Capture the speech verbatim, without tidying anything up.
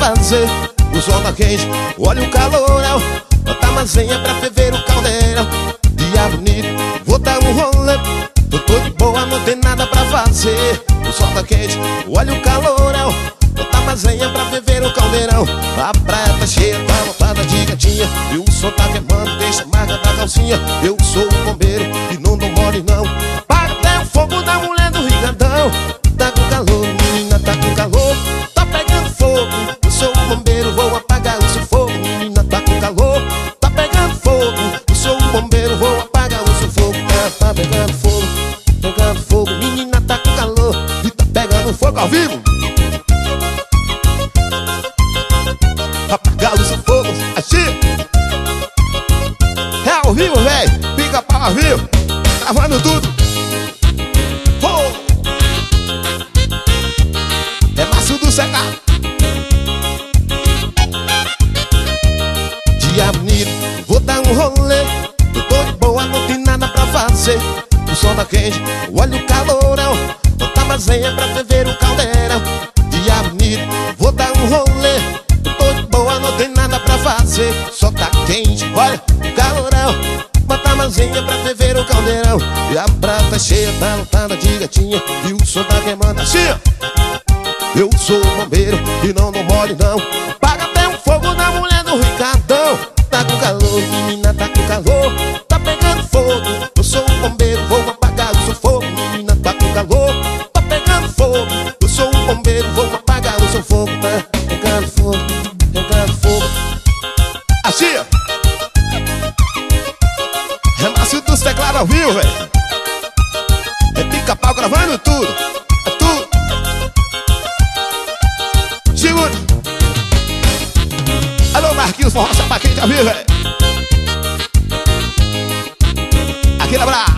fazer. O sol tá quente, olha o calorão. Bota a mazenha pra ferver o caldeirão. Dia bonito, vou dar um rolê. Eu tô de boa, não tem nada pra fazer. O sol tá quente, olha o calorão. Bota a mazenha pra ferver o caldeirão. A praia tá cheia, tá lotada de gatinha. E o sol tá queimando, deixa a marca da calcinha. Eu sou o bombeiro e não dou mole não. Apaga até o fogo da mulher do Rigadão. Tá com calor, menina, tá com calor. Tá pegando fogo, eu sou o bombeiro, vou apagar o seu fogo. Menina, tá com calor, tá pegando fogo. Eu sou o bombeiro, vou apagar o seu fogo. Tá, tá pegando fogo, pegando fogo. Menina, tá com calor e tá pegando fogo ao vivo. Apagar o seu fogo, assim. É ao vivo, velho. Pica pau ao vivo, gravando tudo. Oh! É Márcio do Secado. Dia bonito, vou dar um rolê. Eu tô de boa, não tem nada pra fazer. O sol tá quente, olha o calorão. Bota a mazenha pra ferver o caldeirão. Dia bonito, vou dar um rolê. Eu tô de boa, não tem nada pra fazer. O sol tá quente, olha o calorão. Bota a mazenha pra ferver o caldeirão. E a prata cheia, tá lotada de gatinha. E o sol tá queimando assim, ó. Eu sou o bombeiro e não dou mole não. Apaga até o fogo da mulher do Ricardão. Tá com calor, menina, tá com calor. Tá pegando fogo, eu sou o bombeiro, vou apagar o seu fogo. Menina, tá com calor, tá pegando fogo. Eu sou o bombeiro, vou apagar o seu fogo. Tá pegando fogo, pegando fogo. Assim, ó. É Márcio dos Teclados ao vivo, velho. É Pica-Pau gravando tudo. É tudo. Segura. Alô, Marquinhos, forró chapa quente ao vivo, velho. Aquele abraço.